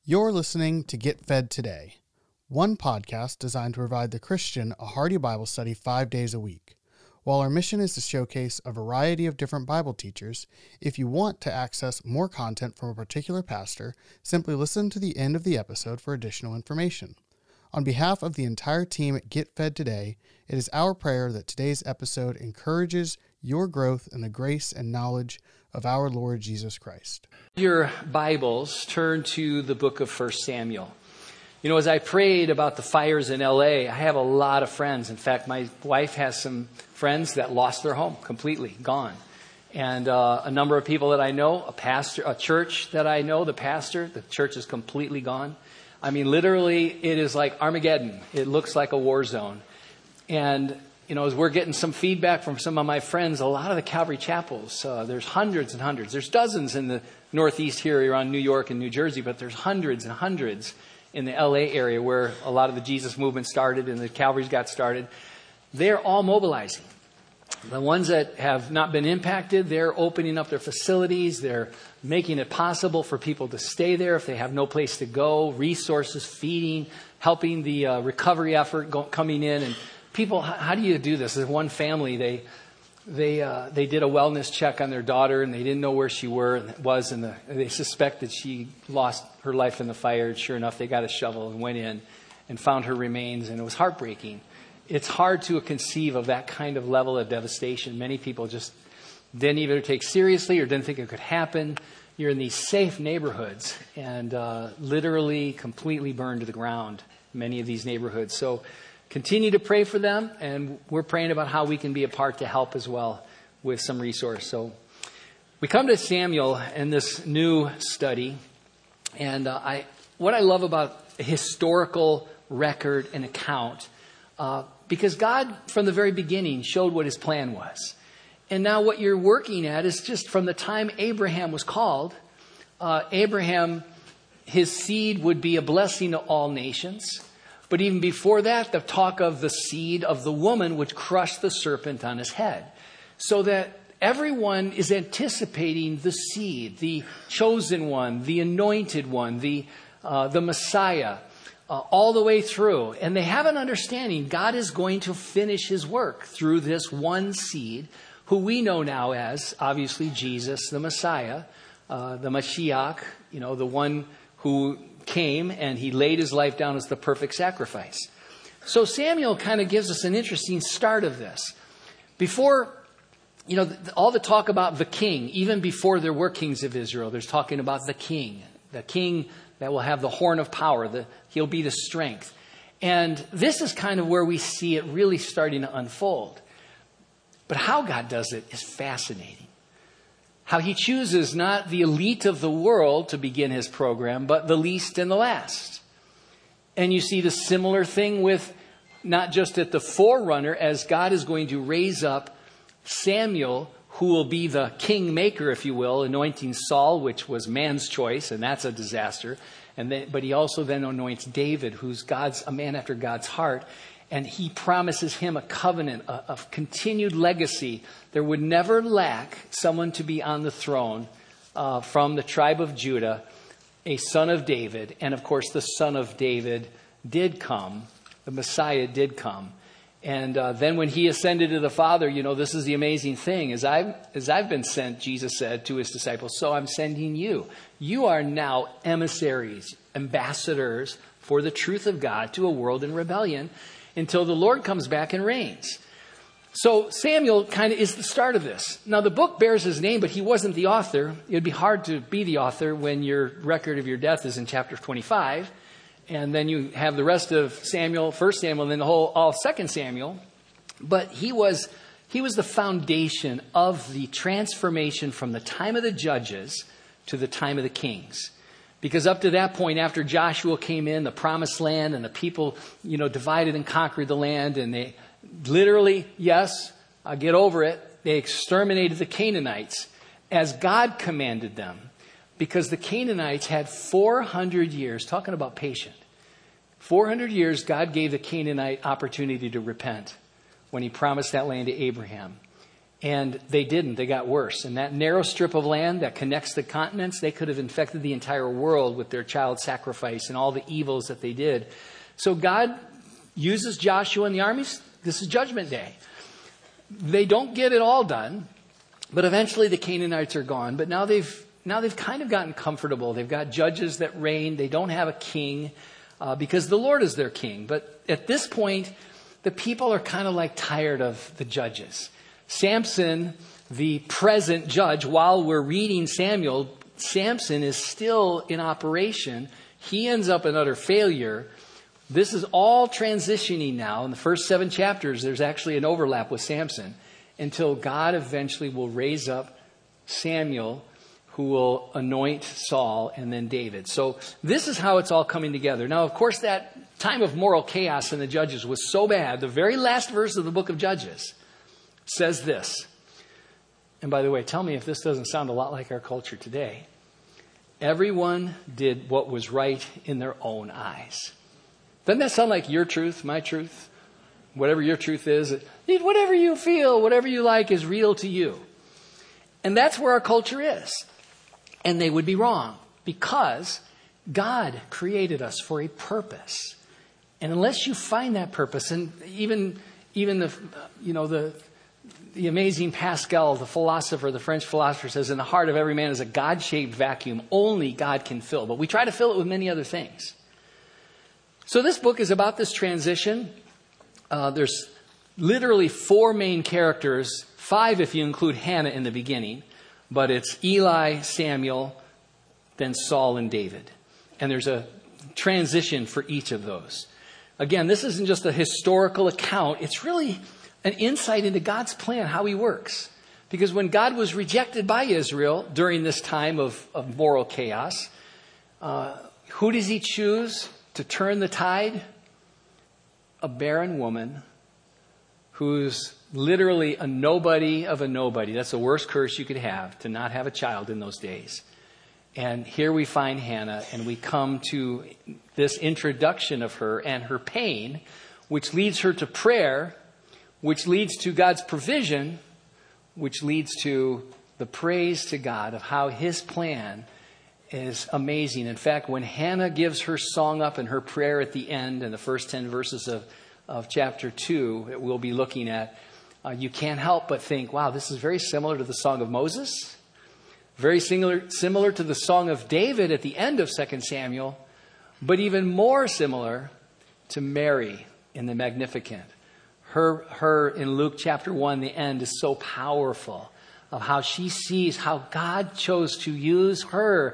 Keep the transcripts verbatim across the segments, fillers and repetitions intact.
You're listening to Get Fed Today, one podcast designed to provide the Christian a hearty Bible study five days a week. While our mission is to showcase a variety of different Bible teachers, if you want to access more content from a particular pastor, simply listen to the end of the episode for additional information. On behalf of the entire team at Get Fed Today, it is our prayer that today's episode encourages your growth in the grace and knowledge of our Lord Jesus Christ. Your Bibles, turn to the book of First Samuel. You know, as I prayed about the fires in L A, I have a lot of friends. In fact, my wife has some friends that lost their home completely, gone. And uh, a number of people that I know, a pastor, a church that I know, the pastor, the church is completely gone. I mean, literally, it is like Armageddon. It looks like a war zone. And, you know, as we're getting some feedback from some of my friends, a lot of the Calvary chapels, uh, there's hundreds and hundreds. There's dozens in the Northeast here around New York and New Jersey, but there's hundreds and hundreds in the L A area where a lot of the Jesus movement started and the Calvaries got started. They're all mobilizing. The ones that have not been impacted, they're opening up their facilities. They're making it possible for people to stay there if they have no place to go, resources, feeding, helping the uh, recovery effort go, coming in. And people, how, how do you do this? There's one family, they they uh, they did a wellness check on their daughter, and they didn't know where she were and was, and the, they suspected she lost her life in the fire. And sure enough, they got a shovel and went in and found her remains, and it was heartbreaking. It's hard to conceive of that kind of level of devastation. Many people just didn't either take seriously or didn't think it could happen. You're in these safe neighborhoods and uh, literally completely burned to the ground, many of these neighborhoods. So continue to pray for them, and we're praying about how we can be a part to help as well with some resource. So we come to Samuel in this new study, and uh, I what I love about a historical record and account, uh, because God, from the very beginning, showed what his plan was. And now what you're working at is just from the time Abraham was called, uh, Abraham, his seed would be a blessing to all nations. But even before that, the talk of the seed of the woman would crush the serpent on his head. So that everyone is anticipating the seed, the chosen one, the anointed one, the, uh, the Messiah. Uh, all the way through. And they have an understanding God is going to finish his work through this one seed, who we know now as, obviously, Jesus, the Messiah, uh, the Mashiach, you know, the one who came and he laid his life down as the perfect sacrifice. So Samuel kind of gives us an interesting start of this. Before, you know, all the talk about the king, even before there were kings of Israel, there's talking about the king, the king that will have the horn of power. The, he'll be the strength. And this is kind of where we see it really starting to unfold. But how God does it is fascinating. How he chooses not the elite of the world to begin his program, but the least and the last. And you see the similar thing with not just at the forerunner, as God is going to raise up Samuel, who will be the kingmaker, if you will, anointing Saul, which was man's choice, and that's a disaster. And then, but he also then anoints David, who's God's a man after God's heart, and he promises him a covenant, a, a continued legacy. There would never lack someone to be on the throne uh, from the tribe of Judah, a son of David, and of course the son of David did come. The Messiah did come. And uh, then when he ascended to the Father, you know, this is the amazing thing. As I've, as I've been sent, Jesus said to his disciples, so I'm sending you. You are now emissaries, ambassadors for the truth of God to a world in rebellion until the Lord comes back and reigns. So Samuel kind of is the start of this. Now, the book bears his name, but he wasn't the author. It would be hard to be the author when your record of your death is in chapter twenty-five. And then you have the rest of Samuel, First Samuel, and then the whole, all Second Samuel. But he was, he was the foundation of the transformation from the time of the judges to the time of the kings. Because up to that point, after Joshua came in, the promised land, and the people, you know, divided and conquered the land, and they literally, yes, I'll get over it, they exterminated the Canaanites as God commanded them. Because the Canaanites had four hundred years, talking about patient, four hundred years God gave the Canaanite opportunity to repent when he promised that land to Abraham. And they didn't. They got worse. And that narrow strip of land that connects the continents, they could have infected the entire world with their child sacrifice and all the evils that they did. So God uses Joshua and the armies. This is Judgment Day. They don't get it all done, but eventually the Canaanites are gone. But now they've now they've kind of gotten comfortable. They've got judges that reign. They don't have a king uh, because the Lord is their king. But at this point, the people are kind of like tired of the judges. Samson, the present judge, while we're reading Samuel, Samson is still in operation. He ends up an utter failure. This is all transitioning now. In the first seven chapters, there's actually an overlap with Samson until God eventually will raise up Samuel, who will anoint Saul and then David. So this is how it's all coming together. Now, of course, that time of moral chaos in the Judges was so bad. The very last verse of the book of Judges says this. And by the way, tell me if this doesn't sound a lot like our culture today. Everyone did what was right in their own eyes. Doesn't that sound like your truth, my truth? Whatever your truth is, whatever you feel, whatever you like is real to you. And that's where our culture is. And they would be wrong because God created us for a purpose. And unless you find that purpose, and even, even the, you know, the, the amazing Pascal, the philosopher, the French philosopher says, in the heart of every man is a God-shaped vacuum only God can fill. But we try to fill it with many other things. So this book is about this transition. Uh, there's literally four main characters, five if you include Hannah in the beginning, but it's Eli, Samuel, then Saul and David. And there's a transition for each of those. Again, this isn't just a historical account. It's really an insight into God's plan, how he works. Because when God was rejected by Israel during this time of, of moral chaos, uh, who does he choose to turn the tide? A barren woman who's literally a nobody of a nobody. That's the worst curse you could have, to not have a child in those days. And here we find Hannah, and we come to this introduction of her and her pain, which leads her to prayer, which leads to God's provision, which leads to the praise to God of how his plan is amazing. In fact, when Hannah gives her song up and her prayer at the end in the first ten verses of, of chapter two that we'll be looking at, uh, you can't help but think, wow, this is very similar to the song of Moses, very similar, similar to the song of David at the end of Second Samuel, but even more similar to Mary in the Magnificat. Her, her in Luke chapter one, the end is so powerful of how she sees how God chose to use her.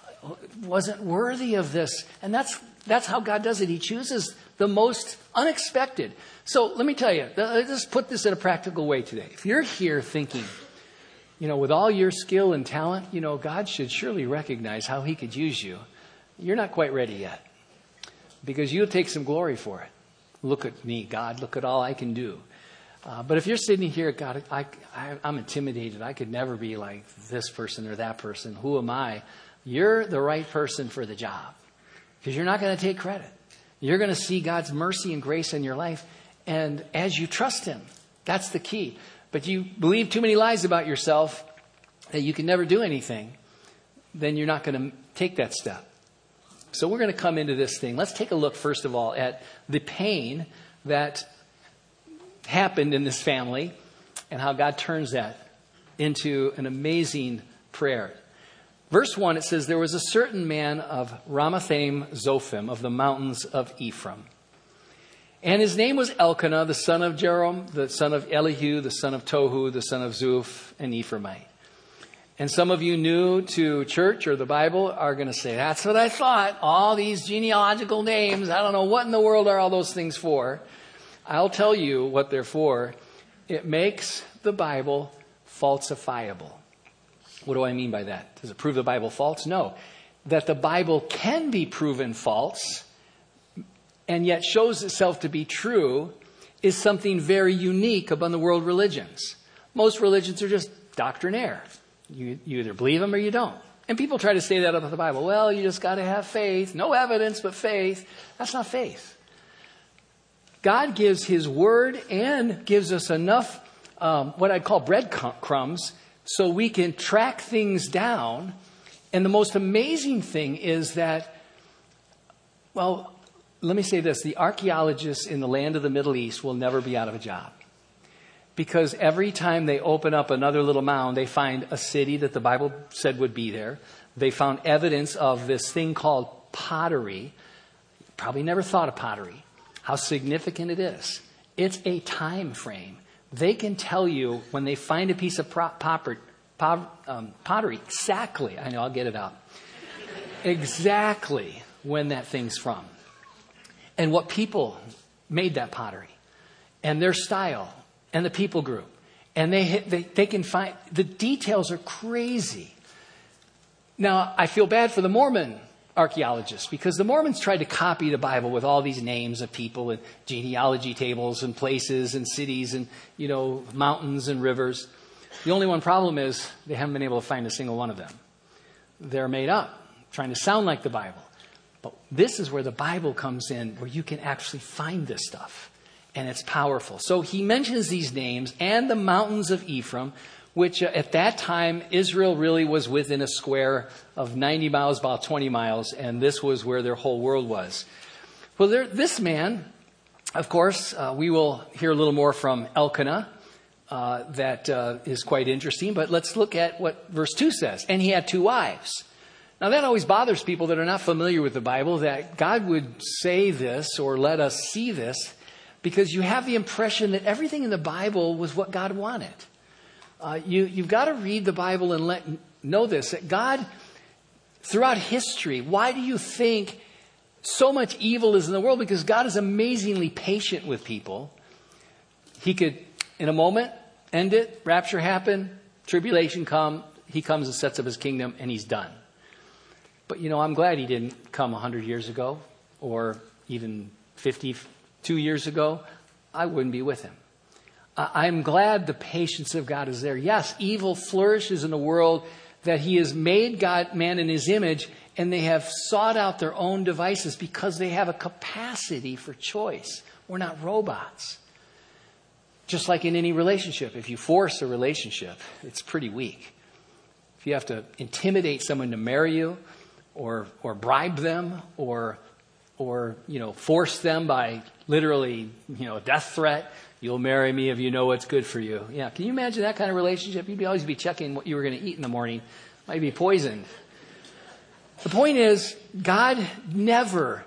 Wasn't worthy of this. And that's that's how God does it. He chooses the most unexpected. So let me tell you, let's put this in a practical way today. If you're here thinking, you know, with all your skill and talent, you know, God should surely recognize how he could use you. You're not quite ready yet. Because you'll take some glory for it. Look at me, God. Look at all I can do. Uh, but if you're sitting here, God, I, I, I'm intimidated. I could never be like this person or that person. Who am I? You're the right person for the job. Because you're not going to take credit. You're going to see God's mercy and grace in your life. And as you trust him, that's the key. But you believe too many lies about yourself that you can never do anything, then you're not going to take that step. So we're going to come into this thing. Let's take a look, first of all, at the pain that happened in this family and how God turns that into an amazing prayer. Verse one, it says, there was a certain man of Ramathaim Zophim of the mountains of Ephraim. And his name was Elkanah, the son of Jeroham, the son of Elihu, the son of Tohu, the son of Zuph, an Ephraimite. And some of you new to church or the Bible are going to say, that's what I thought. All these genealogical names, I don't know what in the world are all those things for. I'll tell you what they're for. It makes the Bible falsifiable. What do I mean by that? Does it prove the Bible false? No. That the Bible can be proven false and yet shows itself to be true is something very unique among the world religions. Most religions are just doctrinaire. You, you either believe them or you don't. And people try to say that about the Bible. Well, you just got to have faith. No evidence but faith. That's not faith. God gives his word and gives us enough um, what I'd call breadcrumbs so we can track things down. And the most amazing thing is that, well, let me say this. The archaeologists in the land of the Middle East will never be out of a job. Because every time they open up another little mound, they find a city that the Bible said would be there. They found evidence of this thing called pottery. Probably never thought of pottery, how significant it is. It's a time frame. They can tell you when they find a piece of prop, popper, pop, um, pottery, exactly, I know, I'll get it out, exactly when that thing's from. And what people made that pottery, and their style, and the people group. And they, they, they can find, the details are crazy. Now, I feel bad for the Mormon archaeologists, because the Mormons tried to copy the Bible with all these names of people and genealogy tables and places and cities and, you know, mountains and rivers. The only one problem is they haven't been able to find a single one of them. They're made up, trying to sound like the Bible. But this is where the Bible comes in, where you can actually find this stuff. And it's powerful. So he mentions these names and the mountains of Ephraim, which uh, at that time, Israel really was within a square of ninety miles, about twenty miles, and this was where their whole world was. Well, there, this man, of course, uh, we will hear a little more from Elkanah. Uh, that uh, is quite interesting, but let's look at what verse two says. And he had two wives. Now, that always bothers people that are not familiar with the Bible, that God would say this or let us see this, because you have the impression that everything in the Bible was what God wanted. Uh, you, you've got to read the Bible and let know this, that God, throughout history, why do you think so much evil is in the world? Because God is amazingly patient with people. He could, in a moment, end it, rapture happen, tribulation come, he comes and sets up his kingdom, and he's done. But, you know, I'm glad he didn't come one hundred years ago or even fifty-two years ago. I wouldn't be with him. I'm glad the patience of God is there. Yes, evil flourishes in the world, that he has made God, man in his image, and they have sought out their own devices because they have a capacity for choice. We're not robots. Just like in any relationship, if you force a relationship, it's pretty weak. If you have to intimidate someone to marry you, or or bribe them, or or you know force them by literally you know a death threat, you'll marry me if you know what's good for you. Yeah, can you imagine that kind of relationship? You'd be always be checking what you were going to eat in the morning. Might be poisoned. The point is, God never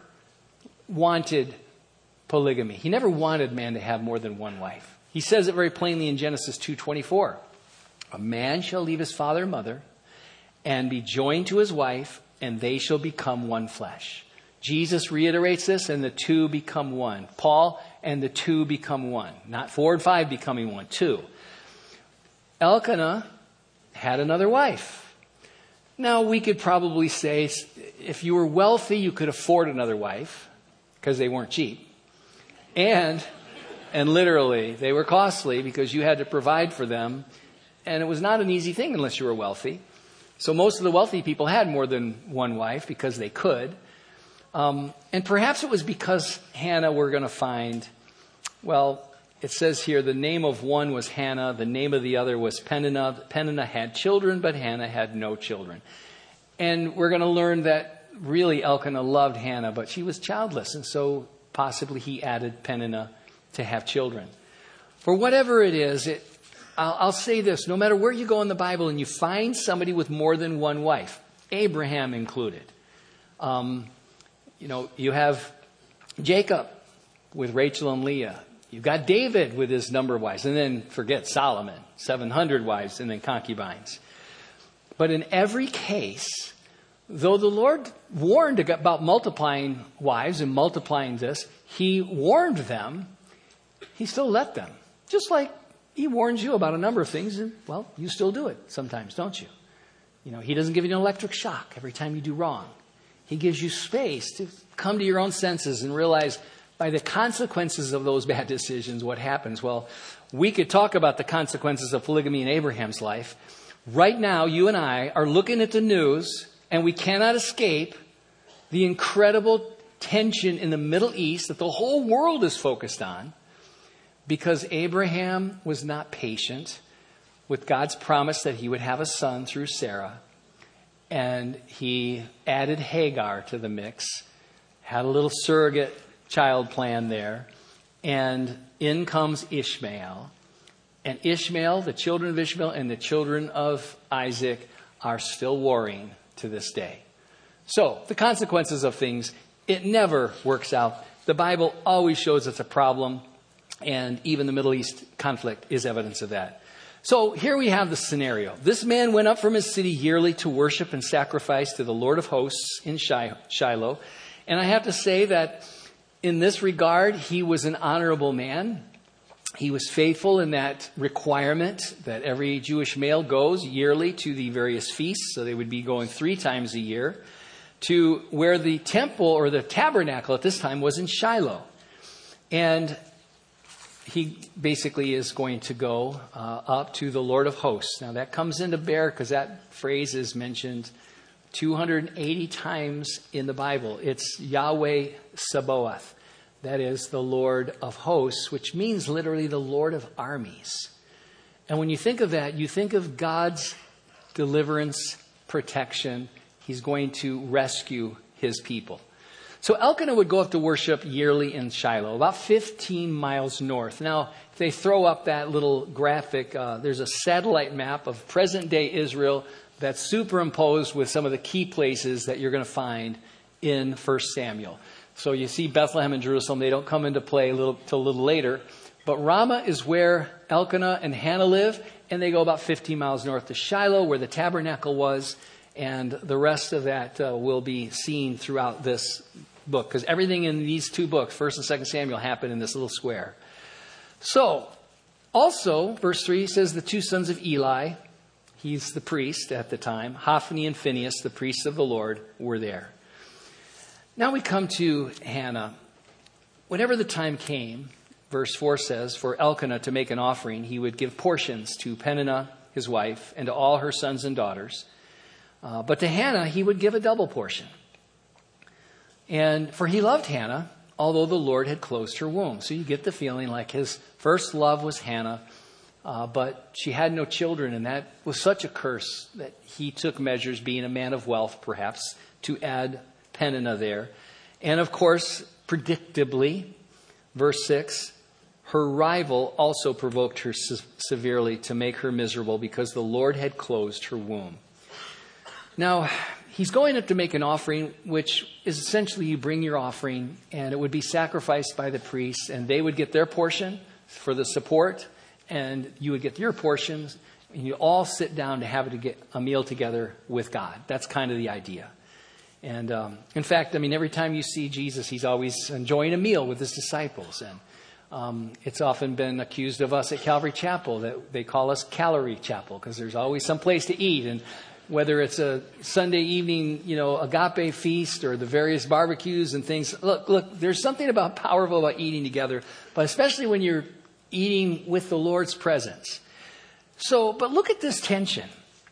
wanted polygamy. He never wanted man to have more than one wife. He says it very plainly in Genesis two twenty-four. A man shall leave his father and mother and be joined to his wife, and they shall become one flesh. Jesus reiterates this, and the two become one. Paul, and the two become one. Not four and five becoming one, two. Elkanah had another wife. Now, we could probably say, if you were wealthy, you could afford another wife, because they weren't cheap. And, and literally, they were costly, because you had to provide for them. And it was not an easy thing unless you were wealthy. So most of the wealthy people had more than one wife because they could. Um, and perhaps it was because Hannah, we're going to find, well, it says here, the name of one was Hannah, the name of the other was Peninnah. Peninnah had children, but Hannah had no children. And we're going to learn that really Elkanah loved Hannah, but she was childless. And so possibly he added Peninnah to have children. For whatever it is, it I'll, I'll say this, no matter where you go in the Bible and you find somebody with more than one wife, Abraham included. Um, you know, you have Jacob with Rachel and Leah. You've got David with his number of wives. And then forget Solomon, seven hundred wives and then concubines. But in every case, though the Lord warned about multiplying wives and multiplying this, he warned them, he still let them. Just like he warns you about a number of things, and, well, you still do it sometimes, don't you? You know, he doesn't give you an electric shock every time you do wrong. He gives you space to come to your own senses and realize by the consequences of those bad decisions, what happens. Well, we could talk about the consequences of polygamy in Abraham's life. Right now, you and I are looking at the news, and we cannot escape the incredible tension in the Middle East that the whole world is focused on. because Abraham was not patient with God's promise that he would have a son through Sarah, and he added Hagar to the mix, had a little surrogate child plan there, and in comes Ishmael. And Ishmael, the children of Ishmael and the children of Isaac are still warring to this day. So, the consequences of things, it never works out. The Bible always shows it's a problem, and even the Middle East conflict is evidence of that. So, here we have the scenario. This man went up from his city yearly to worship and sacrifice to the Lord of hosts in Shiloh. And I have to say that in this regard, he was an honorable man. He was faithful in that requirement that every Jewish male goes yearly to the various feasts. So they would be going three times a year to where the temple or the tabernacle at this time was in Shiloh. And he basically is going to go uh, up to the Lord of hosts. Now that comes into bear because that phrase is mentioned two hundred eighty times in the Bible. It's Yahweh Sabaoth. That is the Lord of hosts, which means literally the Lord of armies. And when you think of that, you think of God's deliverance, protection. He's going to rescue his people. So Elkanah would go up to worship yearly in Shiloh, about fifteen miles north. Now, if they throw up that little graphic, uh, there's a satellite map of present-day Israel that's superimposed with some of the key places that you're going to find in First Samuel. So you see Bethlehem and Jerusalem, they don't come into play a little, till a little later. But Ramah is where Elkanah and Hannah live, and they go about fifteen miles north to Shiloh, where the tabernacle was. And the rest of that uh, will be seen throughout this book, because everything in these two books, First and Second Samuel, happened in this little square. So, also, verse three says the two sons of Eli, he's the priest at the time, Hophni and Phinehas, the priests of the Lord, were there. Now we come to Hannah. Whenever the time came, verse four says, for Elkanah to make an offering, he would give portions to Peninnah, his wife, and to all her sons and daughters. Uh, but to Hannah, he would give a double portion. And for he loved Hannah, although the Lord had closed her womb. So you get the feeling like his first love was Hannah, uh, but she had no children. And that was such a curse that he took measures, being a man of wealth perhaps, to add Peninnah there. And of course, predictably, verse six, her rival also provoked her se- severely to make her miserable because the Lord had closed her womb. Now, he's going up to make an offering, which is essentially you bring your offering and it would be sacrificed by the priests and they would get their portion for the support and you would get your portions and you all sit down to have to get a meal together with God. That's kind of the idea. And um, in fact, I mean, every time you see Jesus, he's always enjoying a meal with his disciples. And um, it's often been accused of us at Calvary Chapel that they call us Calorie Chapel because there's always some place to eat. And whether it's a Sunday evening, you know, agape feast or the various barbecues and things. Look, look, there's something about powerful about eating together, but especially when you're eating with the Lord's presence. So, but look at this tension.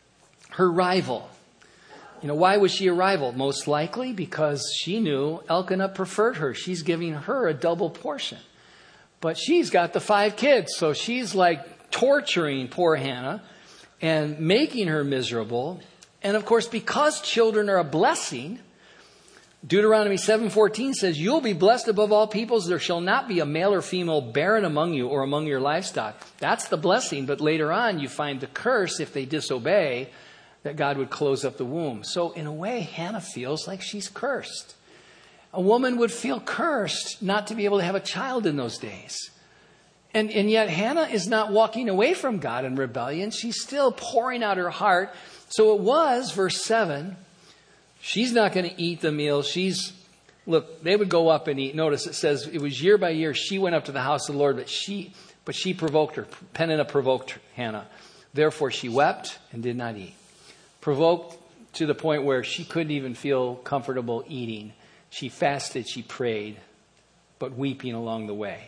Her rival. You know, why was she a rival? Most likely because she knew Elkanah preferred her. She's giving her a double portion. But she's got the five kids, so she's like torturing poor Hannah and making her miserable. And of course, because children are a blessing, Deuteronomy seven fourteen says, you'll be blessed above all peoples. There shall not be a male or female barren among you or among your livestock. That's the blessing. But later on, you find the curse if they disobey, that God would close up the womb. So in a way, Hannah feels like she's cursed. A woman would feel cursed not to be able to have a child in those days. And, and yet Hannah is not walking away from God in rebellion. She's still pouring out her heart. So it was, verse seven, she's not going to eat the meal. She's, look, they would go up and eat. Notice it says it was year by year. She went up to the house of the Lord, but she, but she provoked her. Peninnah provoked Hannah. Therefore she wept and did not eat. Provoked to the point where she couldn't even feel comfortable eating. She fasted, she prayed, but weeping along the way.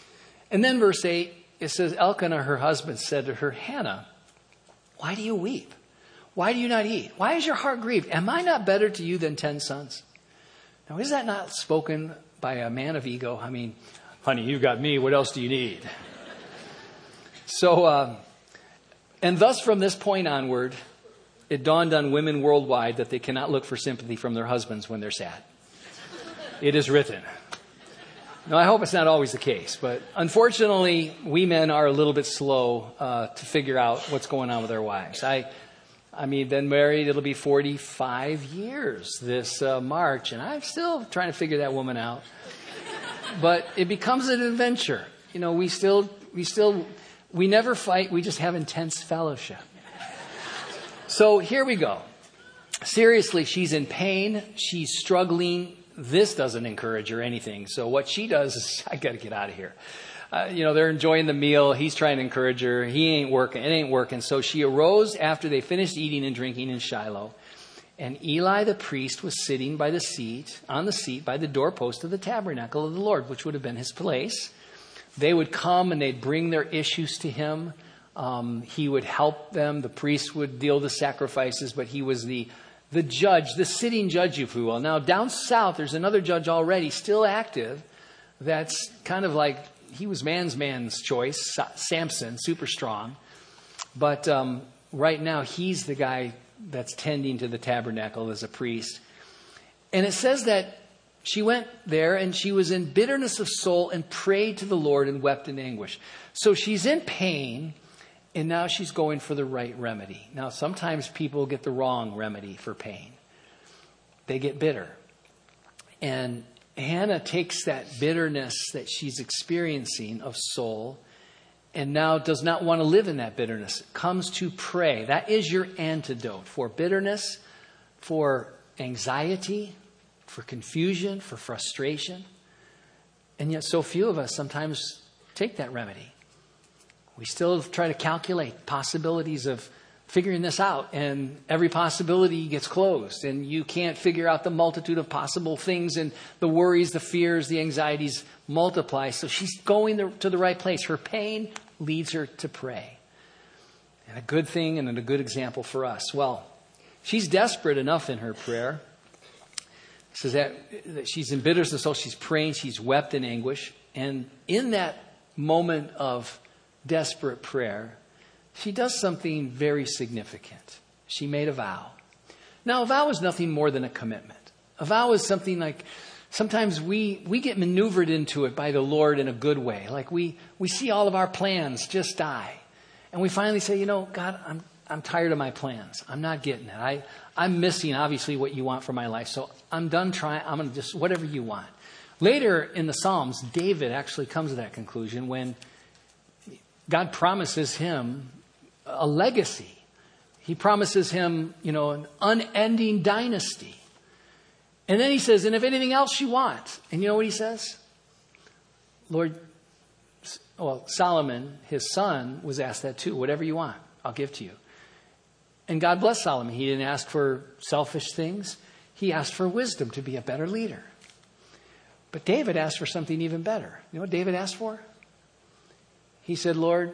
And then verse eight, it says, Elkanah, her husband, said to her, Hannah, why do you weep? Why do you not eat? Why is your heart grieved? Am I not better to you than ten sons? Now, is that not spoken by a man of ego? I mean, honey, you got me. What else do you need? So, uh, and thus from this point onward, it dawned on women worldwide that they cannot look for sympathy from their husbands when they're sad. It is written. Now, I hope it's not always the case, but unfortunately, we men are a little bit slow uh, to figure out what's going on with our wives. I, I mean, been married, it'll be forty-five years this uh, March, and I'm still trying to figure that woman out. But it becomes an adventure. You know, we still, we still, we never fight. We just have intense fellowship. So here we go. Seriously, she's in pain. She's struggling. This doesn't encourage her anything. So what she does is, I got to get out of here. Uh, you know, they're enjoying the meal. He's trying to encourage her. He ain't working. It ain't working. So she arose after they finished eating and drinking in Shiloh. And Eli the priest was sitting by the seat, on the seat by the doorpost of the tabernacle of the Lord, which would have been his place. They would come and they'd bring their issues to him. Um, he would help them. The priest would deal the sacrifices, but he was the the judge, the sitting judge, if you will. Now, down south, there's another judge already still active that's kind of like, he was man's man's choice, Samson, super strong. But um, right now, he's the guy that's tending to the tabernacle as a priest. And it says that she went there and she was in bitterness of soul and prayed to the Lord and wept in anguish. So she's in pain. And now she's going for the right remedy. Now, sometimes people get the wrong remedy for pain. They get bitter. And Hannah takes that bitterness that she's experiencing of soul and now does not want to live in that bitterness. Comes to pray. That is your antidote for bitterness, for anxiety, for confusion, for frustration. And yet so few of us sometimes take that remedy. We still try to calculate possibilities of figuring this out, and every possibility gets closed, and you can't figure out the multitude of possible things, and the worries, the fears, the anxieties multiply. So she's going to the right place. Her pain leads her to pray. And a good thing and a good example for us. Well, she's desperate enough in her prayer. It says that, that she's in bitterness of soul. She's praying. She's wept in anguish. And in that moment of desperate prayer, she does something very significant. She made a vow. Now, a vow is nothing more than a commitment. A vow is something like, sometimes we, we get maneuvered into it by the Lord in a good way. Like we, we see all of our plans just die. And we finally say, you know, God, I'm, I'm tired of my plans. I'm not getting it. I, I'm missing, obviously, what you want for my life. So I'm done trying. I'm going to just, whatever you want. Later in the Psalms, David actually comes to that conclusion when God promises him a legacy. He promises him, you know, an unending dynasty. And then he says, and if anything else you want. And you know what he says? Lord, well, Solomon, his son, was asked that too. Whatever you want, I'll give to you. And God blessed Solomon. He didn't ask for selfish things. He asked for wisdom to be a better leader. But David asked for something even better. You know what David asked for? He said, Lord,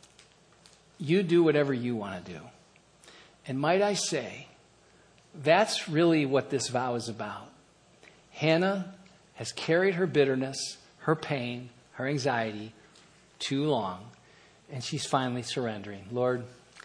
you do whatever you want to do. And might I say, that's really what this vow is about. Hannah has carried her bitterness, her pain, her anxiety too long. And she's finally surrendering. Lord,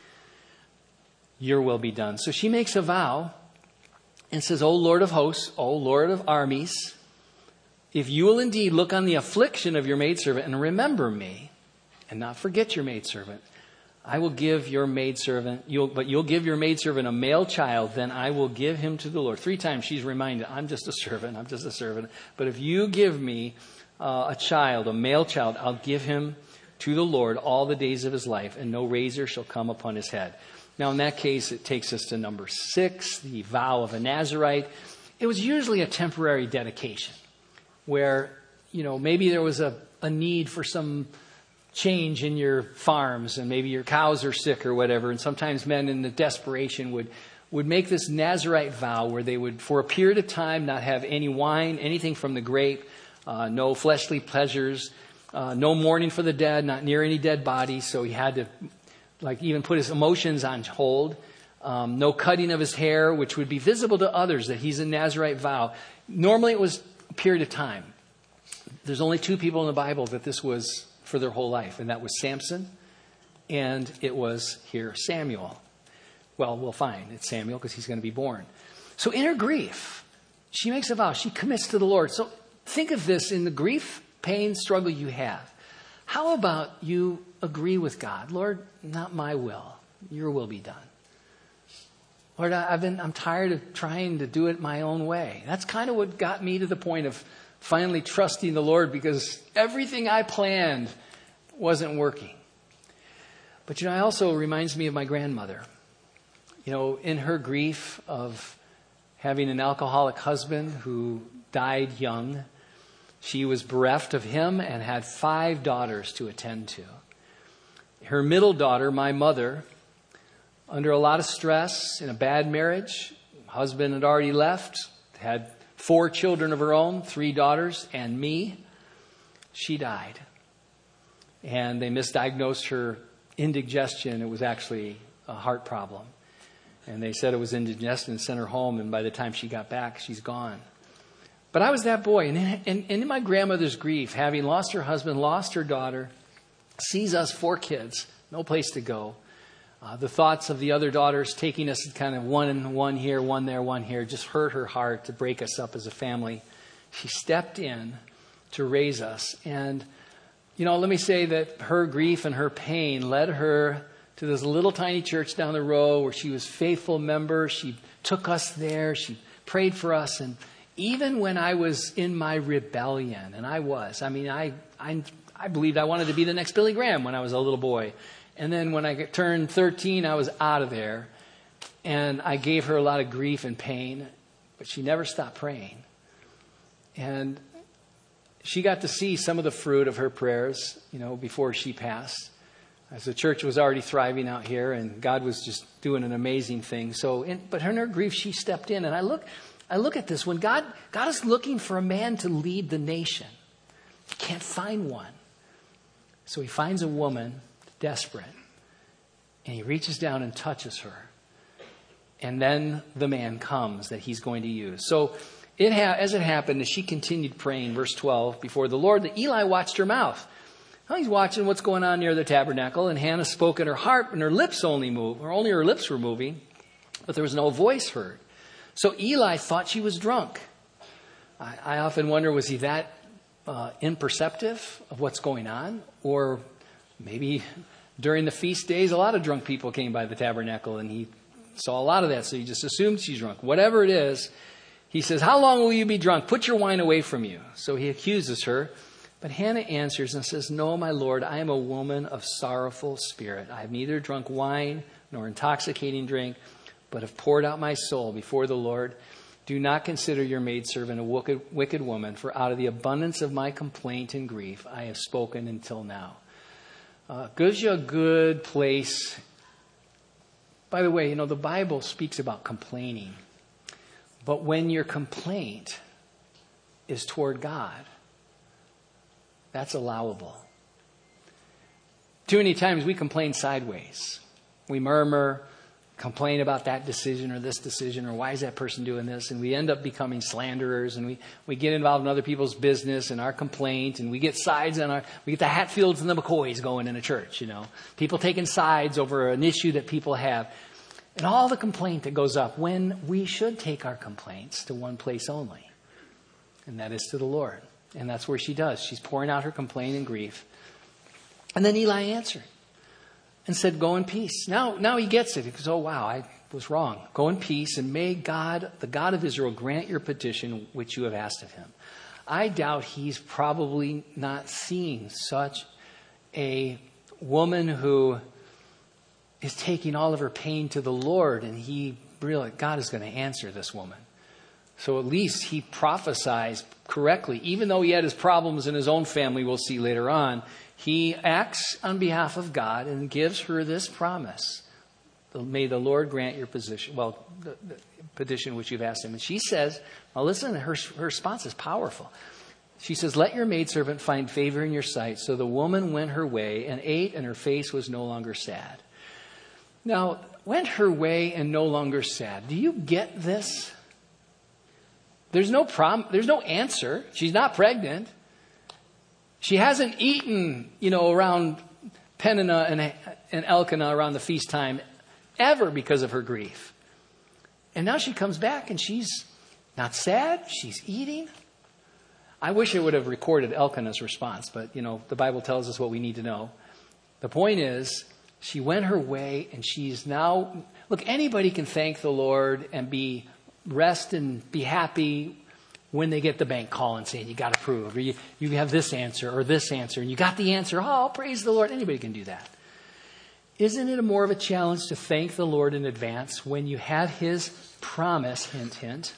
your will be done. So she makes a vow and says, O Lord of hosts, O Lord of armies, if you will indeed look on the affliction of your maidservant and remember me, and not forget your maidservant, I will give your maidservant, you'll, but you'll give your maidservant a male child, then I will give him to the Lord. Three times she's reminded, I'm just a servant, I'm just a servant. But if you give me uh, a child, a male child, I'll give him to the Lord all the days of his life, and no razor shall come upon his head. Now, in that case, it takes us to number six, the vow of a Nazirite. It was usually a temporary dedication where, you know, maybe there was a, a need for some change in your farms, and maybe your cows are sick or whatever. And sometimes men in the desperation would, would make this Nazirite vow where they would, for a period of time, not have any wine, anything from the grape, uh, no fleshly pleasures, uh, no mourning for the dead, not near any dead bodies. So he had to, like, even put his emotions on hold. Um, no cutting of his hair, which would be visible to others that he's a Nazirite vow. Normally it was a period of time. There's only two people in the Bible that this was for their whole life, and that was Samson and it was here Samuel. Well, we'll find it's Samuel because he's going to be born. So in her grief, she makes a vow. She commits to the Lord. So think of this in the grief, pain, struggle you have. How about you agree with God? Lord, not my will. Your will be done. Lord, I've been, I'm tired of trying to do it my own way. That's kind of what got me to the point of finally trusting the Lord, because everything I planned wasn't working. But, you know, it also reminds me of my grandmother. You know, in her grief of having an alcoholic husband who died young, she was bereft of him and had five daughters to attend to. Her middle daughter, my mother, under a lot of stress, in a bad marriage, husband had already left, had four children of her own, three daughters, and me. She died. And they misdiagnosed her indigestion. It was actually a heart problem. And they said it was indigestion and sent her home. And by the time she got back, she's gone. But I was that boy. And in, and, and in my grandmother's grief, having lost her husband, lost her daughter, sees us four kids, no place to go. Uh, the thoughts of the other daughters taking us kind of one and one here, one there, one here, just hurt her heart to break us up as a family. She stepped in to raise us. And, you know, let me say that her grief and her pain led her to this little tiny church down the road where she was a faithful member. She took us there. She prayed for us. And even when I was in my rebellion, and I was, I mean, I, I, I believed I wanted to be the next Billy Graham when I was a little boy. And then when I turned thirteen, I was out of there. And I gave her a lot of grief and pain, but she never stopped praying. And she got to see some of the fruit of her prayers, you know, before she passed. As the church was already thriving out here, and God was just doing an amazing thing. So, in, but in her grief, she stepped in. And I look, I look at this. When God, God is looking for a man to lead the nation, he can't find one. So he finds a woman, desperate, and he reaches down and touches her. And then the man comes that he's going to use. So it ha- as it happened, as she continued praying, verse twelve, before the Lord, that Eli watched her mouth. Well, he's watching what's going on near the tabernacle, and Hannah spoke in her heart, and her lips only moved, or only her lips were moving, but there was no voice heard. So Eli thought she was drunk. I, I often wonder, was he that uh, imperceptive of what's going on? Or maybe during the feast days, a lot of drunk people came by the tabernacle, and he saw a lot of that, so he just assumed she's drunk. Whatever it is, he says, how long will you be drunk? Put your wine away from you. So he accuses her. But Hannah answers and says, no, my Lord, I am a woman of sorrowful spirit. I have neither drunk wine nor intoxicating drink, but have poured out my soul before the Lord. Do not consider your maidservant a wicked, wicked woman, for out of the abundance of my complaint and grief I have spoken until now. Uh, gives you a good place. By the way, you know, the Bible speaks about complaining. But when your complaint is toward God, that's allowable. Too many times we complain sideways. We murmur, complain about that decision or this decision, or why is that person doing this? And we end up becoming slanderers, and we, we get involved in other people's business and our complaint, and we get sides on our, we get the Hatfields and the McCoys going in a church, you know. People taking sides over an issue that people have. And all the complaint that goes up, when we should take our complaints to one place only. And that is to the Lord. And that's where she does. She's pouring out her complaint and grief. And then Eli answered and said, go in peace. Now, now he gets it. He goes, oh, wow, I was wrong. Go in peace, and may God, the God of Israel, grant your petition which you have asked of him. I doubt he's probably not seeing such a woman who is taking all of her pain to the Lord, and he really, God is going to answer this woman. So at least he prophesies correctly. Even though he had his problems in his own family, we'll see later on, he acts on behalf of God and gives her this promise. May the Lord grant your position, well, the, the petition which you've asked him. And she says, well, listen, her, her response is powerful. She says, let your maidservant find favor in your sight. So the woman went her way and ate, and her face was no longer sad. Now, went her way and no longer sad. Do you get this? There's no prom- There's no answer. She's not pregnant. She hasn't eaten, you know, around Peninnah and, and Elkanah around the feast time ever because of her grief. And now she comes back and she's not sad. She's eating. I wish I would have recorded Elkanah's response, but, you know, the Bible tells us what we need to know. The point is, she went her way and she's now, look, anybody can thank the Lord and be rest and be happy when they get the bank call and saying, you got approved, or you, you have this answer or this answer, and you got the answer. Oh, praise the Lord. Anybody can do that. Isn't it a more of a challenge to thank the Lord in advance when you have his promise, hint, hint,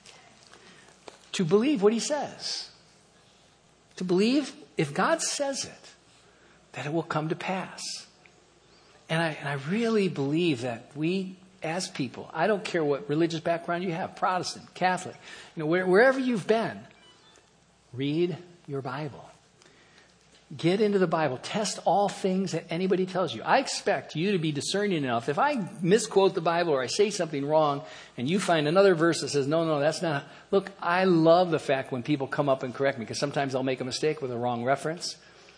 to believe what he says? To believe if God says it, that it will come to pass. And I, and I really believe that we as people, I don't care what religious background you have, Protestant, Catholic, you know, where, wherever you've been, read your Bible. Get into the Bible. Test all things that anybody tells you. I expect you to be discerning enough. If I misquote the Bible or I say something wrong and you find another verse that says, no, no, that's not. Look, I love the fact when people come up and correct me, because sometimes I'll make a mistake with a wrong reference.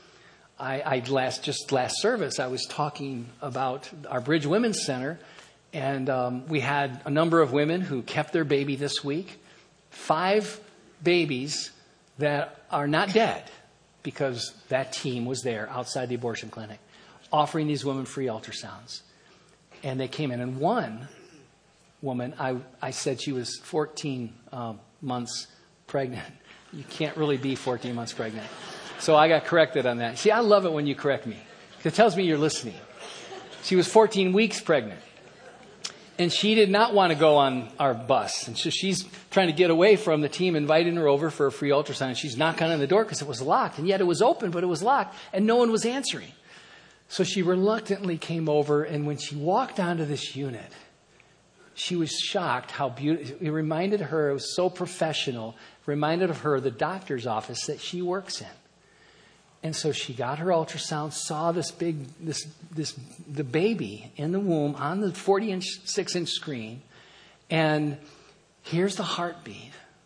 I, I last just last service, I was talking about our Bridge Women's Center, and um, we had a number of women who kept their baby this week. Five babies that are not dead, because that team was there outside the abortion clinic offering these women free ultrasounds. And they came in. And one woman, I, I said she was fourteen uh, months pregnant. You can't really be fourteen months pregnant. So I got corrected on that. See, I love it when you correct me, because it tells me you're listening. She was fourteen weeks pregnant. And she did not want to go on our bus. And so she's trying to get away from the team inviting her over for a free ultrasound. And she's knocking on the door because it was locked. And yet it was open, but it was locked. And no one was answering. So she reluctantly came over. And when she walked onto this unit, she was shocked how beautiful. It reminded her, it was so professional. It reminded of her the doctor's office that she works in. And so she got her ultrasound, saw this big, this, this, the baby in the womb on the forty inch, six inch screen. And here's the heartbeat.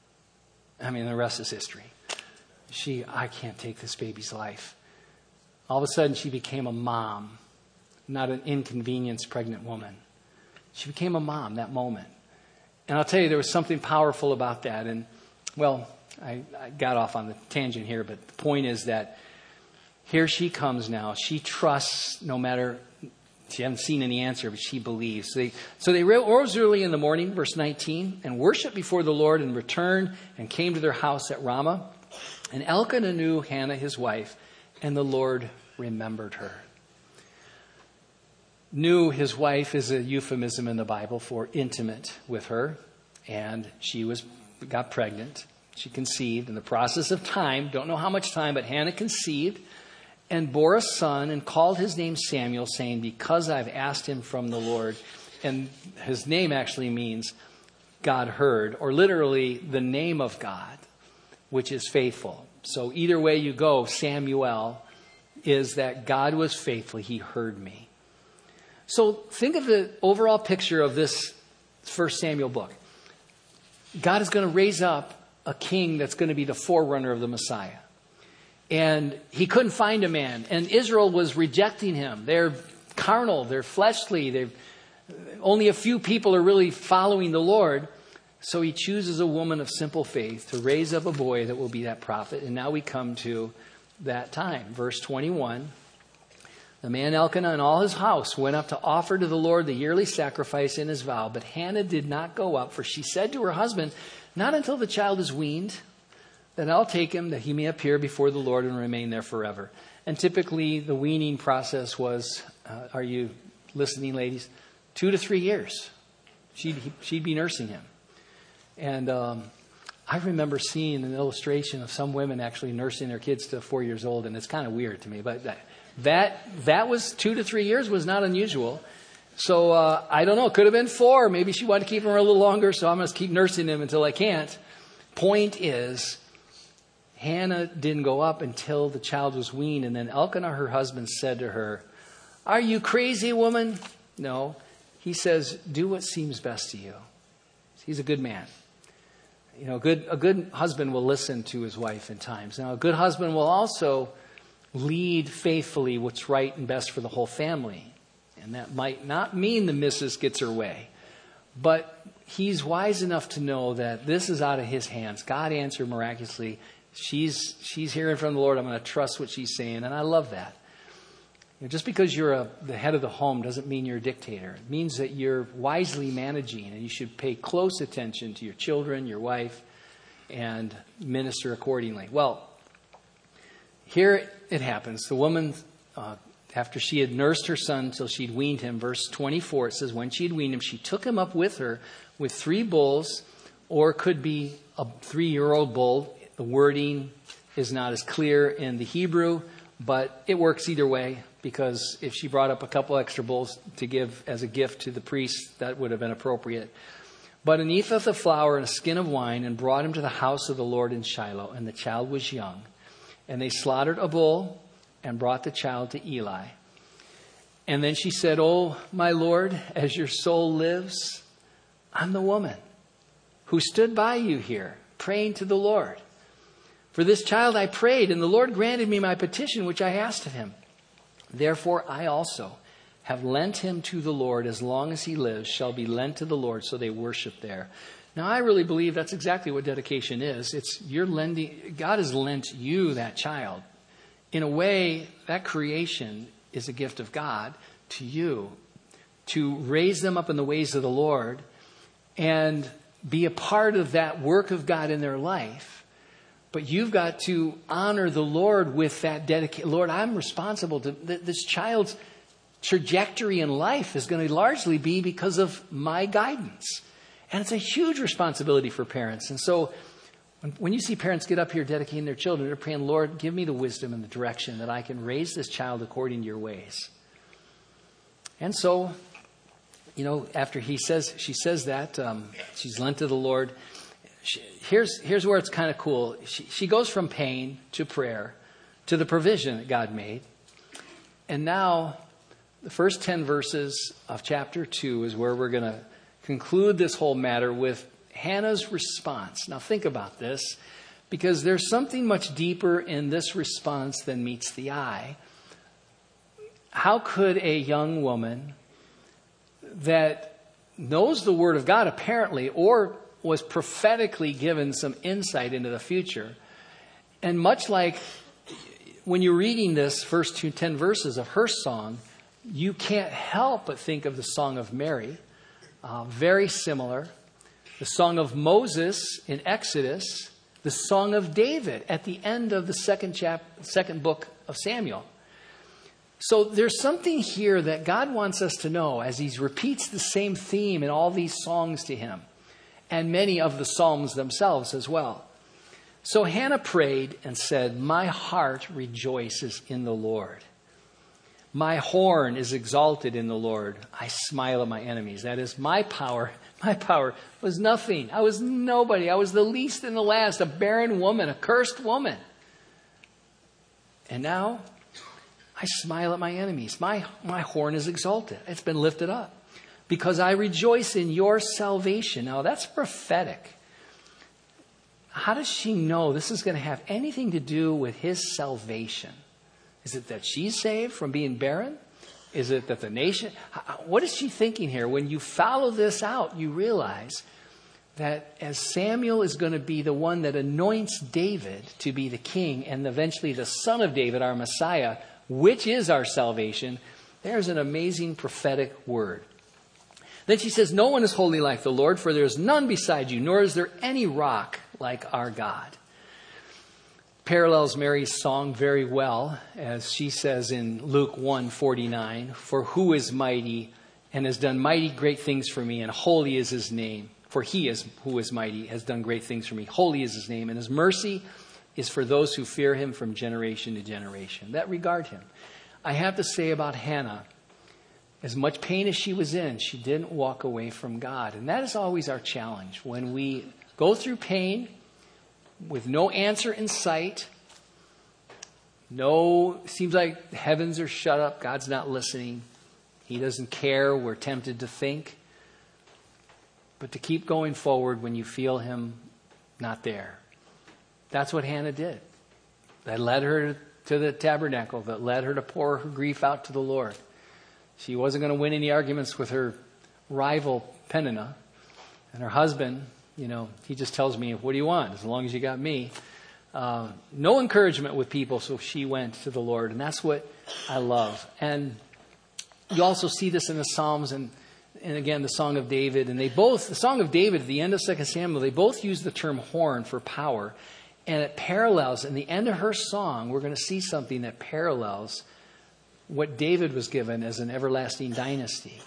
I mean, the rest is history. She, I can't take this baby's life. All of a sudden, she became a mom, not an inconvenienced pregnant woman. She became a mom that moment. And I'll tell you, there was something powerful about that. And, well, I, I got off on the tangent here, but the point is that here she comes now. She trusts no matter, she hasn't seen any answer, but she believes. So they, so they rose early in the morning, verse nineteen, and worshiped before the Lord and returned and came to their house at Ramah. And Elkanah knew Hannah, his wife, and the Lord remembered her. Knew his wife is a euphemism in the Bible for intimate with her. And she was got pregnant. She conceived in the process of time. Don't know how much time, but Hannah conceived and bore a son and called his name Samuel, saying, because I've asked him from the Lord. And his name actually means God heard, or literally the name of God, which is faithful. So either way you go, Samuel is that God was faithful. He heard me. So think of the overall picture of this First Samuel book. God is going to raise up a king that's going to be the forerunner of the Messiah. And he couldn't find a man. And Israel was rejecting him. They're carnal. They're fleshly. They're, only a few people are really following the Lord. So he chooses a woman of simple faith to raise up a boy that will be that prophet. And now we come to that time. Verse twenty-one. The man Elkanah and all his house went up to offer to the Lord the yearly sacrifice in his vow. But Hannah did not go up, for she said to her husband, not until the child is weaned, then I'll take him that he may appear before the Lord and remain there forever. And typically the weaning process was, uh, are you listening, ladies? Two to three years. She'd, she'd be nursing him. And um, I remember seeing an illustration of some women actually nursing their kids to four years old, and it's kind of weird to me. But that that, that was two to three years was not unusual. So uh, I don't know. It could have been four. Maybe she wanted to keep him a little longer, so I'm going to keep nursing him until I can't. Point is, Hannah didn't go up until the child was weaned. And then Elkanah, her husband, said to her, are you crazy, woman? No. He says, do what seems best to you. He's a good man. You know, a good, a good husband will listen to his wife in times. Now, a good husband will also lead faithfully what's right and best for the whole family. And that might not mean the missus gets her way. But he's wise enough to know that this is out of his hands. God answered miraculously. She's she's hearing from the Lord. I'm going to trust what she's saying. And I love that. You know, just because you're a, the head of the home doesn't mean you're a dictator. It means that you're wisely managing, and you should pay close attention to your children, your wife, and minister accordingly. Well, here it happens. The woman, uh, after she had nursed her son till she'd weaned him, verse twenty-four, it says, when she had weaned him, she took him up with her with three bulls, or could be a three-year-old bull. The wording is not as clear in the Hebrew, but it works either way, because if she brought up a couple extra bulls to give as a gift to the priest, that would have been appropriate. But an ephah of flour and a skin of wine, and brought him to the house of the Lord in Shiloh, and the child was young. And they slaughtered a bull and brought the child to Eli. And then she said, "Oh, my Lord, as your soul lives, I'm the woman who stood by you here, praying to the Lord. For this child I prayed, and the Lord granted me my petition, which I asked of him. Therefore I also have lent him to the Lord. As long as he lives, shall be lent to the Lord." So they worship there. Now, I really believe that's exactly what dedication is. It's you're lending, God has lent you that child. In a way, that creation is a gift of God to you, to raise them up in the ways of the Lord and be a part of that work of God in their life. But you've got to honor the Lord with that dedication. Lord, I'm responsible to th- this child's trajectory in life is going to largely be because of my guidance. And it's a huge responsibility for parents. And so when, when you see parents get up here dedicating their children, they're praying, Lord, give me the wisdom and the direction that I can raise this child according to your ways. And so, you know, after he says, she says that, um, she's lent to the Lord. She, here's, here's where it's kind of cool. She, she goes from pain to prayer to the provision that God made. And now the first ten verses of chapter two is where we're going to conclude this whole matter with Hannah's response. Now think about this, because there's something much deeper in this response than meets the eye. How could a young woman that knows the Word of God apparently, or was prophetically given some insight into the future, and much like when you're reading this first two, ten verses of her song, you can't help but think of the Song of Mary. Uh, very similar. The Song of Moses in Exodus. The Song of David at the end of the second chap- second book of Samuel. So there's something here that God wants us to know as he repeats the same theme in all these songs to him. And many of the Psalms themselves as well. So Hannah prayed and said, "My heart rejoices in the Lord. My horn is exalted in the Lord. I smile at my enemies." That is, my power, my power was nothing. I was nobody. I was the least and the last, a barren woman, a cursed woman. And now I smile at my enemies. My, my horn is exalted. It's been lifted up because I rejoice in your salvation. Now that's prophetic. How does she know this is going to have anything to do with his salvation? Is it that she's saved from being barren? Is it that the nation... What is she thinking here? When you follow this out, you realize that as Samuel is going to be the one that anoints David to be the king, and eventually the son of David, our Messiah, which is our salvation, there's an amazing prophetic word. Then she says, "No one is holy like the Lord, for there is none beside you, nor is there any rock like our God." Parallels Mary's song very well, as she says in Luke one forty-nine, "For who is mighty and has done mighty great things for me, and holy is his name. For he is who is mighty, has done great things for me. Holy is his name, and his mercy is for those who fear him from generation to generation," that regard him. I have to say about Hannah, as much pain as she was in, she didn't walk away from God. And that is always our challenge. When we go through pain with no answer in sight, no, seems like the heavens are shut up, God's not listening, he doesn't care, we're tempted to think. But to keep going forward when you feel him not there. That's what Hannah did. That led her to the tabernacle that led her to pour her grief out to the Lord. She wasn't going to win any arguments with her rival Peninnah. And her husband, you know, he just tells me, what do you want? As long as you got me. Uh, no encouragement with people, so she went to the Lord. And that's what I love. And you also see this in the Psalms and, and again, the Song of David. And they both, the Song of David at the end of Second Samuel, they both use the term horn for power. And it parallels, in the end of her song, we're going to see something that parallels what David was given as an everlasting dynasty.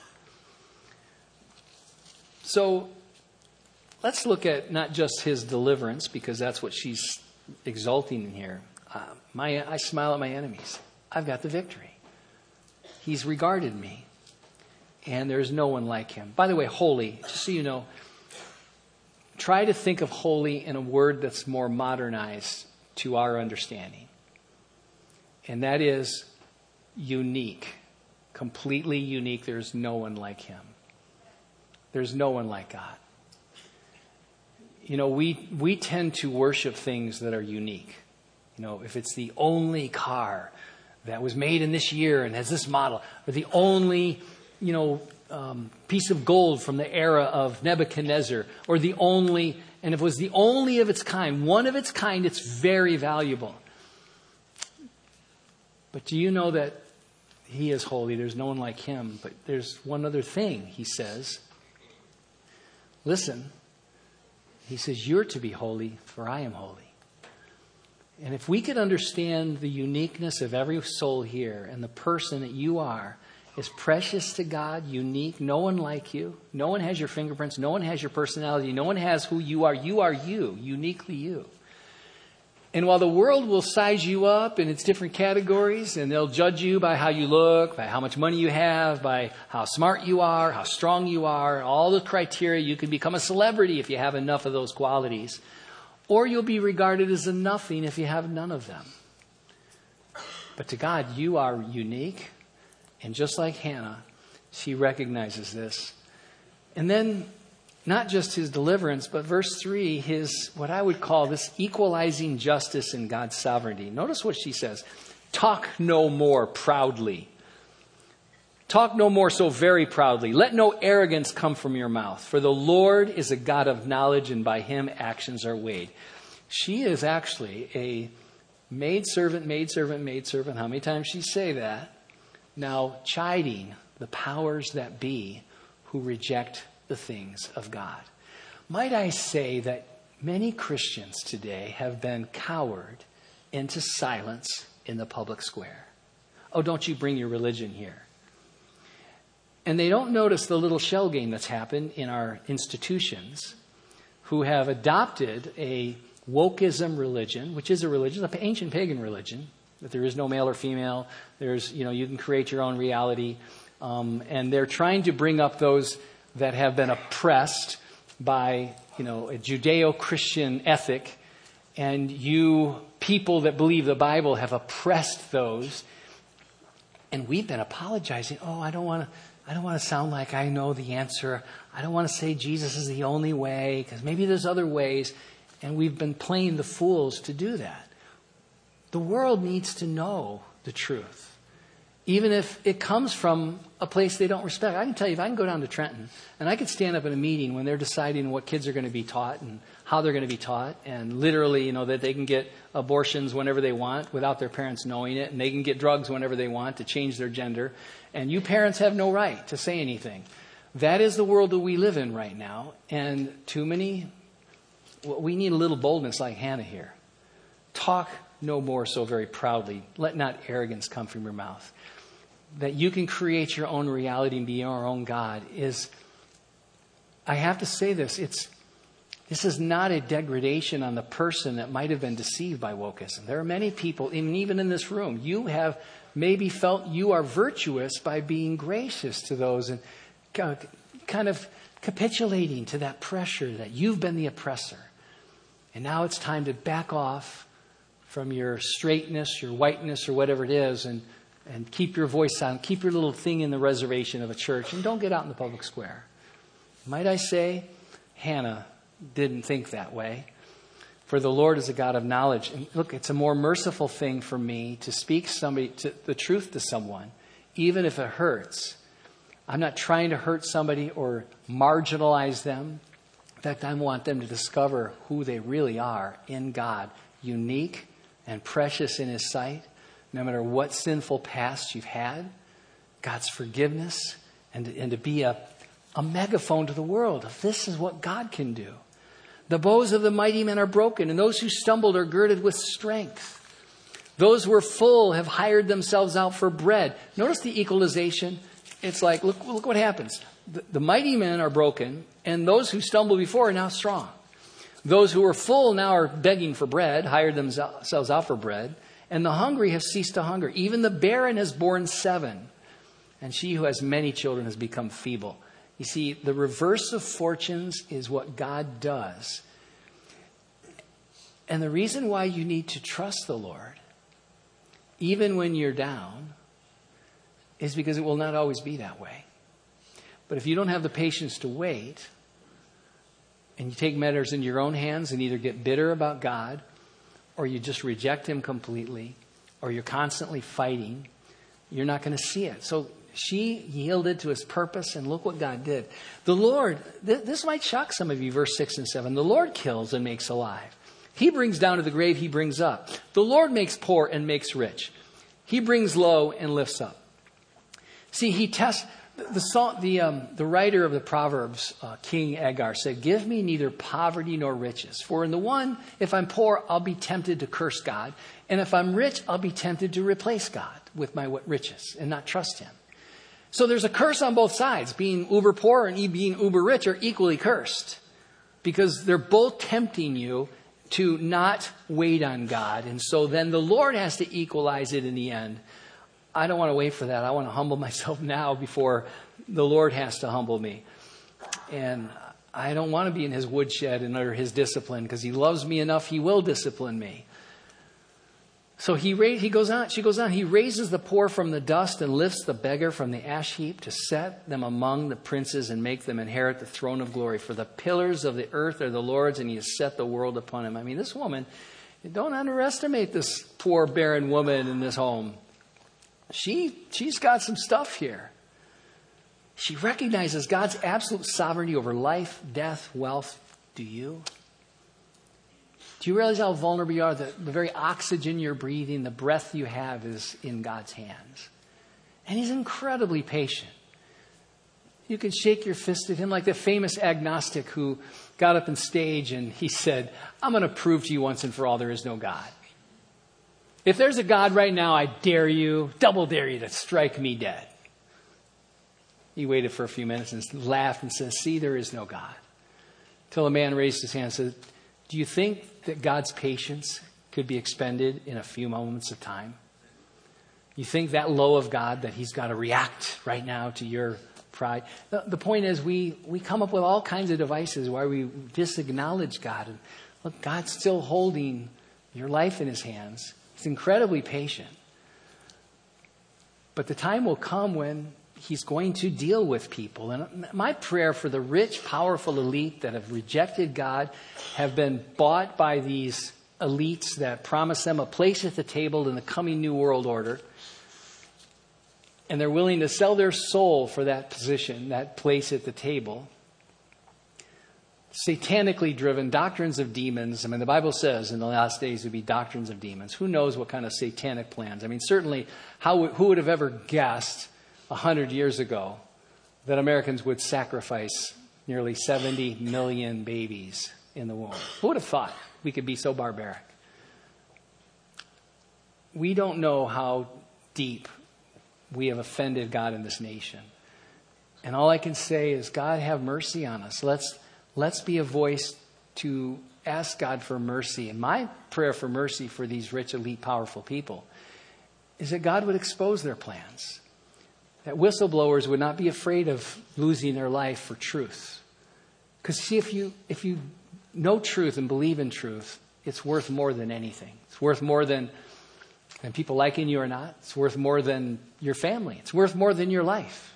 So let's look at not just his deliverance, because that's what she's exalting in here. Uh, my, I smile at my enemies. I've got the victory. He's regarded me. And there's no one like him. By the way, holy, just so you know, try to think of holy in a word that's more modernized to our understanding. And that is unique. Completely unique. There's no one like him. There's no one like God. You know, we, we tend to worship things that are unique. You know, if it's the only car that was made in this year and has this model, or the only, you know, um, piece of gold from the era of Nebuchadnezzar, or the only, and if it was the only of its kind, one of its kind, it's very valuable. But do you know that he is holy? There's no one like him. But there's one other thing he says. Listen. He says, you're to be holy, for I am holy. And if we could understand the uniqueness of every soul here and the person that you are is precious to God, unique, no one like you, no one has your fingerprints, no one has your personality, no one has who you are. You are you, uniquely you. And while the world will size you up in its different categories, and they'll judge you by how you look, by how much money you have, by how smart you are, how strong you are, all the criteria, you can become a celebrity if you have enough of those qualities. Or you'll be regarded as a nothing if you have none of them. But to God, you are unique. And just like Hannah, she recognizes this. And then not just his deliverance, but verse three, his, what I would call this equalizing justice in God's sovereignty. Notice what she says. Talk no more proudly. Talk no more so very proudly. Let no arrogance come from your mouth. For the Lord is a God of knowledge, and by him actions are weighed. She is actually a maidservant, maidservant, maidservant. How many times she say that? Now chiding the powers that be who reject the things of God. Might I say that many Christians today have been cowered into silence in the public square. Oh, don't you bring your religion here. And they don't notice the little shell game that's happened in our institutions who have adopted a wokeism religion, which is a religion, an ancient pagan religion, that there is no male or female. There's, you know, you can create your own reality. Um, and they're trying to bring up those that have been oppressed by, you know, a Judeo-Christian ethic. And you people that believe the Bible have oppressed those. And we've been apologizing. Oh, I don't want to, I don't want to sound like I know the answer. I don't want to say Jesus is the only way, because maybe there's other ways. And we've been playing the fools to do that. The world needs to know the truth. Even if it comes from a place they don't respect. I can tell you, if I can go down to Trenton and I could stand up in a meeting when they're deciding what kids are going to be taught and how they're going to be taught, and literally, you know, that they can get abortions whenever they want without their parents knowing it, and they can get drugs whenever they want to change their gender, and you parents have no right to say anything. That is the world that we live in right now, and too many, well, we need a little boldness like Hannah here. Talk no more so very proudly. Let not arrogance come from your mouth. That you can create your own reality and be your own God is, I have to say this, it's this is not a degradation on the person that might have been deceived by wokeism. There are many people, even in this room, you have maybe felt you are virtuous by being gracious to those and kind of capitulating to that pressure that you've been the oppressor. And now it's time to back off from your straightness, your whiteness, or whatever it is, and And keep your voice on, keep your little thing in the reservation of a church, and don't get out in the public square. Might I say, Hannah didn't think that way. For the Lord is a God of knowledge. And look, it's a more merciful thing for me to speak somebody to, the truth to someone, even if it hurts. I'm not trying to hurt somebody or marginalize them. In fact, I want them to discover who they really are in God, unique and precious in His sight, no matter what sinful past you've had, God's forgiveness, and, and to be a, a megaphone to the world. This is what God can do. The bows of the mighty men are broken, and those who stumbled are girded with strength. Those who are full have hired themselves out for bread. Notice the equalization. It's like, look, look what happens. The, the mighty men are broken, and those who stumbled before are now strong. Those who were full now are begging for bread, hired themselves out for bread, and the hungry have ceased to hunger. Even the barren has borne seven, and she who has many children has become feeble. You see, the reverse of fortunes is what God does. And the reason why you need to trust the Lord, even when you're down, is because it will not always be that way. But if you don't have the patience to wait, and you take matters in your own hands and either get bitter about God, or you just reject Him completely, or you're constantly fighting, you're not going to see it. So she yielded to His purpose, and look what God did. The Lord, th- this might shock some of you, verse six and seven. The Lord kills and makes alive. He brings down to the grave, He brings up. The Lord makes poor and makes rich. He brings low and lifts up. See, He tests... The the, the, um, the writer of the Proverbs, uh, King Agar, said, "Give me neither poverty nor riches. For in the one, if I'm poor, I'll be tempted to curse God. And if I'm rich, I'll be tempted to replace God with my riches and not trust Him." So there's a curse on both sides. Being uber poor and being uber rich are equally cursed, because they're both tempting you to not wait on God. And so then the Lord has to equalize it in the end. I don't want to wait for that. I want to humble myself now before the Lord has to humble me. And I don't want to be in His woodshed and under His discipline, because He loves me enough, He will discipline me. So he ra- he goes on, she goes on, He raises the poor from the dust and lifts the beggar from the ash heap to set them among the princes and make them inherit the throne of glory. For the pillars of the earth are the Lord's, and He has set the world upon Him. I mean, this woman, don't underestimate this poor barren woman in this home. She, she's got some stuff here. She recognizes God's absolute sovereignty over life, death, wealth. Do you? Do you realize how vulnerable you are? The, the very oxygen you're breathing, the breath you have is in God's hands. And He's incredibly patient. You can shake your fist at Him like the famous agnostic who got up on stage and he said, "I'm going to prove to you once and for all there is no God. If there's a God right now, I dare you, double dare you to strike me dead." He waited for a few minutes and laughed and said, "See, there is no God." Till a man raised his hand and said, "Do you think that God's patience could be expended in a few moments of time? You think that low of God that He's got to react right now to your pride?" The, the point is, we, we come up with all kinds of devices why we disacknowledge God. And look, God's still holding your life in His hands. He's incredibly patient. But the time will come when He's going to deal with people. And my prayer for the rich, powerful elite that have rejected God, have been bought by these elites that promise them a place at the table in the coming New World Order, and they're willing to sell their soul for that position, that place at the table. Satanically driven doctrines of demons. I mean, the Bible says in the last days would be doctrines of demons. Who knows what kind of satanic plans? I mean, certainly, how who would have ever guessed a hundred years ago that Americans would sacrifice nearly seventy million babies in the womb? Who would have thought we could be so barbaric? We don't know how deep we have offended God in this nation. And all I can say is, God, have mercy on us. Let's Let's be a voice to ask God for mercy. And my prayer for mercy for these rich, elite, powerful people is that God would expose their plans. That whistleblowers would not be afraid of losing their life for truth. Because see, if you if you know truth and believe in truth, it's worth more than anything. It's worth more than, than people liking you or not. It's worth more than your family. It's worth more than your life.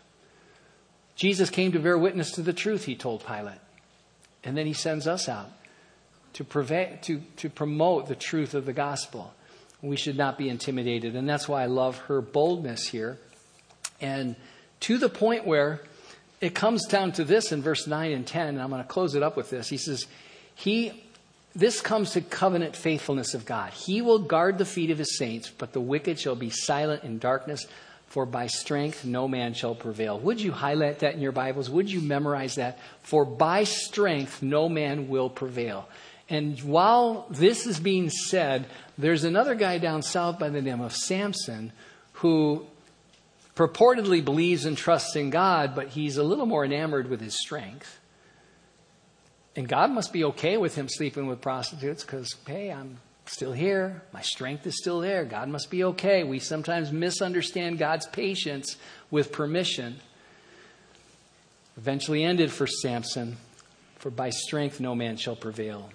Jesus came to bear witness to the truth, He told Pilate. And then He sends us out to, preve- to, to promote the truth of the gospel. We should not be intimidated. And that's why I love her boldness here. And to the point where it comes down to this in verse nine and ten, and I'm going to close it up with this. He says, he, this comes to covenant faithfulness of God. He will guard the feet of his saints, but the wicked shall be silent in darkness, for by strength no man shall prevail. Would you highlight that in your Bibles? Would you memorize that? For by strength no man will prevail. And while this is being said, there's another guy down south by the name of Samson who purportedly believes and trusts in God, but he's a little more enamored with his strength. And God must be okay with him sleeping with prostitutes because, hey, I'm still here. My strength is still there. God must be okay. We sometimes misunderstand God's patience with permission. Eventually ended for Samson, for by strength no man shall prevail.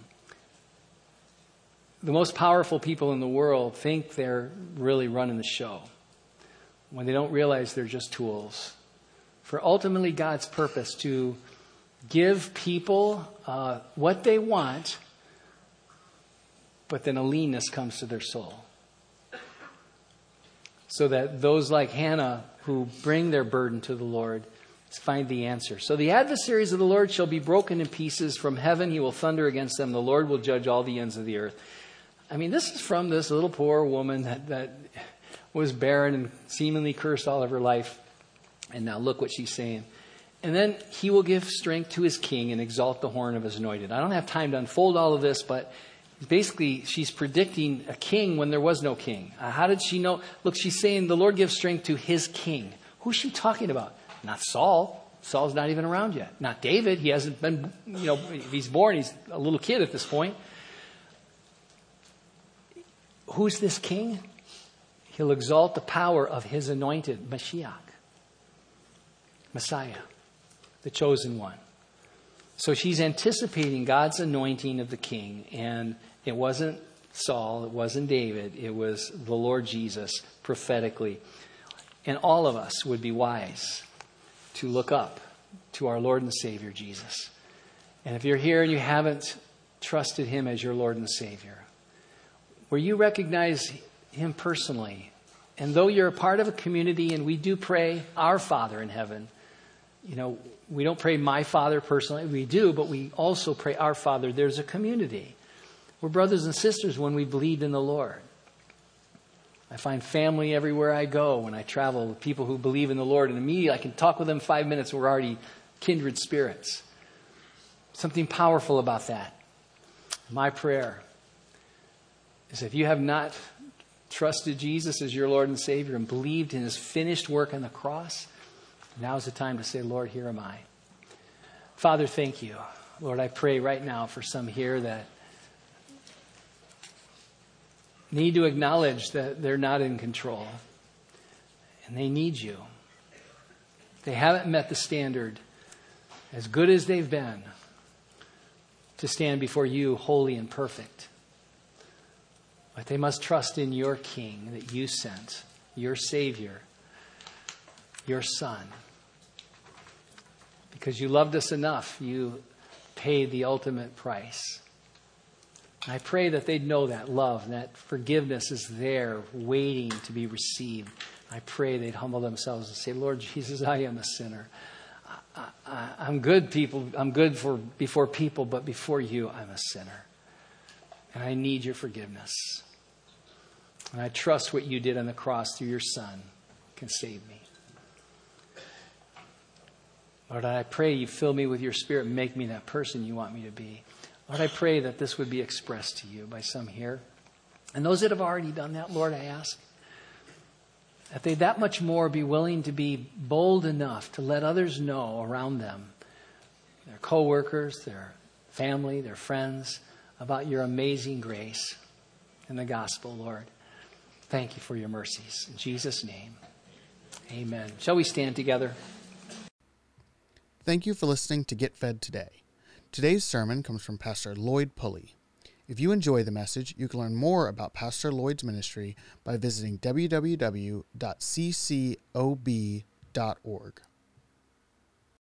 The most powerful people in the world think they're really running the show when they don't realize they're just tools for ultimately God's purpose to give people uh, what they want, but then a leanness comes to their soul. So that those like Hannah who bring their burden to the Lord find the answer. So the adversaries of the Lord shall be broken in pieces. From heaven he will thunder against them. The Lord will judge all the ends of the earth. I mean, this is from this little poor woman that, that was barren and seemingly cursed all of her life. And now look what she's saying. And then he will give strength to his king and exalt the horn of his anointed. I don't have time to unfold all of this, but basically she's predicting a king when there was no king. Uh, how did she know? Look, she's saying the Lord gives strength to his king. Who's she talking about? Not Saul. Saul's not even around yet. Not David. He hasn't been, you know, if he's born, he's a little kid at this point. Who's this king? He'll exalt the power of his anointed, Mashiach, Messiah, the chosen one. So she's anticipating God's anointing of the king. And it wasn't Saul, it wasn't David, it was the Lord Jesus prophetically. And all of us would be wise to look up to our Lord and Savior, Jesus. And if you're here and you haven't trusted him as your Lord and Savior, where you recognize him personally, and though you're a part of a community and we do pray our Father in heaven, you know, we don't pray my Father personally, we do, but we also pray our Father. There's a community. We're brothers and sisters when we believe in the Lord. I find family everywhere I go when I travel with people who believe in the Lord, and immediately I can talk with them five minutes and we're already kindred spirits. Something powerful about that. My prayer is if you have not trusted Jesus as your Lord and Savior and believed in his finished work on the cross, now's the time to say, Lord, here am I. Father, thank you. Lord, I pray right now for some here that need to acknowledge that they're not in control and they need you. They haven't met the standard, as good as they've been, to stand before you holy and perfect. But they must trust in your King that you sent, your Savior, your Son. Because you loved us enough, you paid the ultimate price. And I pray that they'd know that love and that forgiveness is there waiting to be received. I pray they'd humble themselves and say, Lord Jesus, I am a sinner. I, I, I'm good people. I'm good for before people, but before you, I'm a sinner. And I need your forgiveness. And I trust what you did on the cross through your Son can save me. Lord, I pray you fill me with your Spirit and make me that person you want me to be. Lord, I pray that this would be expressed to you by some here. And those that have already done that, Lord, I ask that they that much more be willing to be bold enough to let others know around them, their co-workers, their family, their friends, about your amazing grace and the gospel, Lord. Thank you for your mercies. In Jesus' name, amen. Shall we stand together? Thank you for listening to Get Fed Today. Today's sermon comes from Pastor Lloyd Pulley. If you enjoy the message, you can learn more about Pastor Lloyd's ministry by visiting w w w dot c c o b dot org.